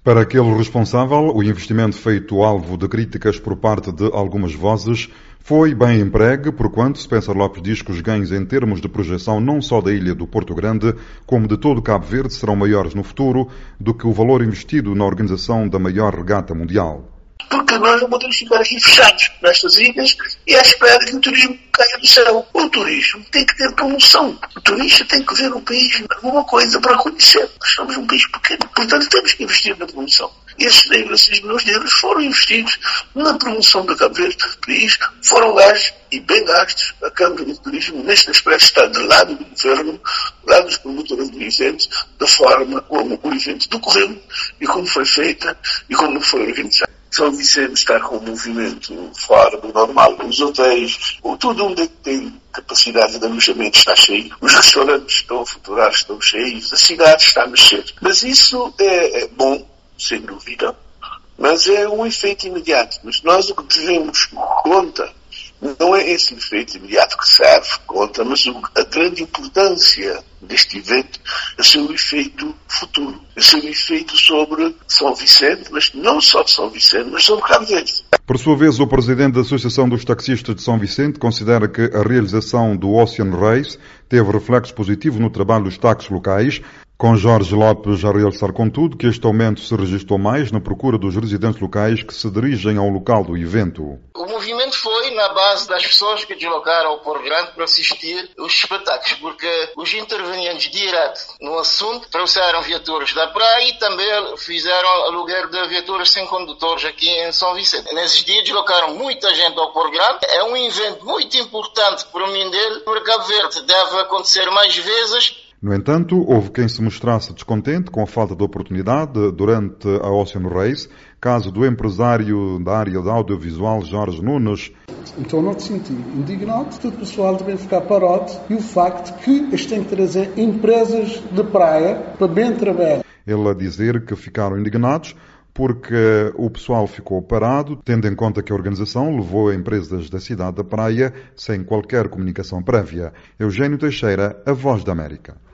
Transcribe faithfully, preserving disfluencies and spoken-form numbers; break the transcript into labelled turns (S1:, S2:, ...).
S1: Para aquele responsável, o investimento feito alvo de críticas por parte de algumas vozes foi bem empregue, porquanto Spencer Lopes diz que os ganhos em termos de projeção não só da ilha do Porto Grande, como de todo Cabo Verde, serão maiores no futuro do que o valor investido na organização da maior regata mundial.
S2: Porque nós não podemos ficar aqui fechados nestas ilhas e à espera que o turismo caia do céu. O turismo tem que ter promoção. O turista tem que ver o país alguma coisa para conhecer. Nós somos um país pequeno, portanto temos que investir na promoção. E esses seis milhões de euros foram investidos na promoção do Cabo Verde. O país foram gastos e bem gastos. A Câmara de Turismo, neste aspecto, está do lado do governo, do lado dos promotores do evento, da forma como o evento decorreu e como foi feita e como foi organizado. São Vicente está com um movimento fora do normal. Os hotéis, tudo onde tem capacidade de alojamento está cheio. Os restaurantes estão a futurar, estão cheios. A cidade está a mexer. Mas isso é, é bom, sem dúvida. Mas é um efeito imediato. Mas nós o que devemos conta não é esse efeito imediato que serve, conta, mas a grande importância deste evento é o seu efeito futuro, é o seu efeito sobre São Vicente, mas não só de São Vicente, mas sobre Cabo Verde.
S1: Por sua vez, o presidente da Associação dos Taxistas de São Vicente considera que a realização do Ocean Race teve reflexo positivo no trabalho dos táxis locais, com Jorge Lopes a realçar, contudo, que este aumento se registrou mais na procura dos residentes locais que se dirigem ao local do evento.
S3: O movimento foi na base das pessoas que deslocaram ao Porto Grande para assistir os espetáculos, porque os intervenientes direto no assunto trouxeram viaturas da praia e também fizeram aluguer de viaturas sem condutores aqui em São Vicente. Nesses dias deslocaram muita gente ao Porto Grande. É um evento muito importante para o Mindelo, para Cabo Verde. Deve acontecer mais vezes.
S1: No entanto, houve quem se mostrasse descontente com a falta de oportunidade durante a Ocean Race, caso do empresário da área de audiovisual Jorge Nunes.
S4: Então não te senti indignado, todo o pessoal deve ficar parado e o facto que eles têm que trazer empresas de praia para bem trabalhar.
S1: Ele a dizer que ficaram indignados porque o pessoal ficou parado, tendo em conta que a organização levou empresas da cidade da praia sem qualquer comunicação prévia. Eugênio Teixeira, A Voz da América.